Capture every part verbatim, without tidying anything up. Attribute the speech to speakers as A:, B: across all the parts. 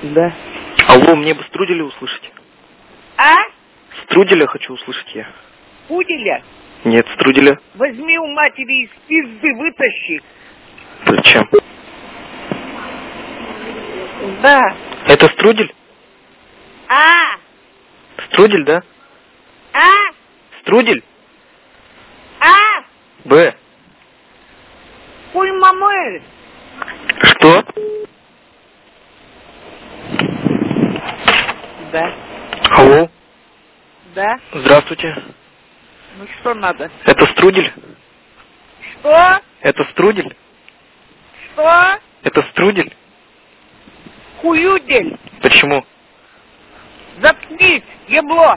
A: Да.
B: Алло, мне бы Струделя услышать.
A: А?
B: Струделя хочу услышать я.
A: Пуделя?
B: Нет, Струделя.
A: Возьми у матери из пизды, вытащи.
B: Зачем?
A: Да.
B: Это Струдель?
A: А?
B: Струдель, да?
A: А?
B: Струдель?
A: А?
B: Б.
A: Хуй мамы.
B: Что?
A: Да.
B: Алло.
A: Да.
B: Здравствуйте.
A: Ну что надо?
B: Это Струдель?
A: Что?
B: Это Струдель?
A: Что?
B: Это Струдель?
A: Хуюдель.
B: Почему?
A: Заткнись, ебло.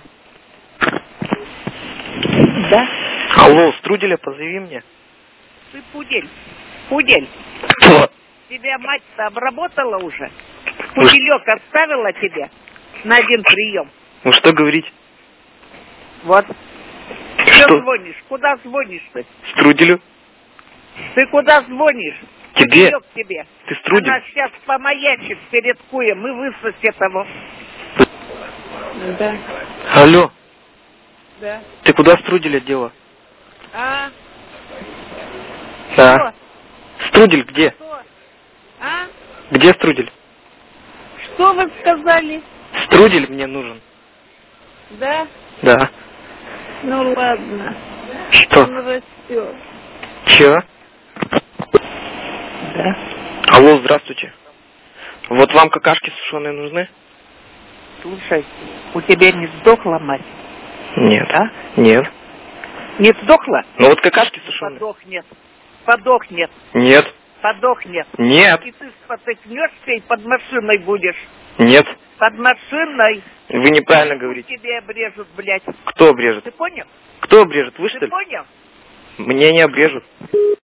A: Да.
B: Алло, Струделя позови мне.
A: Ты пудель. Пудель.
B: Кто?
A: Тебя мать-то обработала уже? Пуделек оставила тебе на один прием.
B: Ну что говорить?
A: Вот. Что
B: Что?
A: звонишь? Куда звонишь ты?
B: Струделю?
A: Ты куда звонишь?
B: Тебе?
A: Пуделек тебе.
B: Ты Струдель?
A: Она сейчас помаячит перед куем и высосет его. Да.
B: Алло,
A: Да.
B: ты куда Струделя дела?
A: А?
B: Да. Струдель где?
A: Что? А?
B: Где Струдель?
A: Что вы сказали?
B: Струдель мне нужен.
A: Да?
B: Да.
A: Ну ладно.
B: Что?
A: Он растет.
B: Че?
A: Да.
B: Алло, здравствуйте. Вот вам какашки сушеные нужны?
A: Слушай, у тебя не сдохла мать?
B: Нет.
A: А?
B: Нет.
A: Не сдохла?
B: Ну вот какашки сушеные.
A: Подохнет. Подохнет.
B: Нет.
A: Подохнет.
B: Нет.
A: И ты спотыкнешься и под машиной будешь.
B: Нет.
A: Под машиной.
B: Вы неправильно говорите.
A: Тебе обрежут, блядь.
B: Кто обрежет?
A: Ты понял?
B: Кто обрежет? Вы что
A: Ты
B: ли?
A: понял?
B: Мне не обрежут.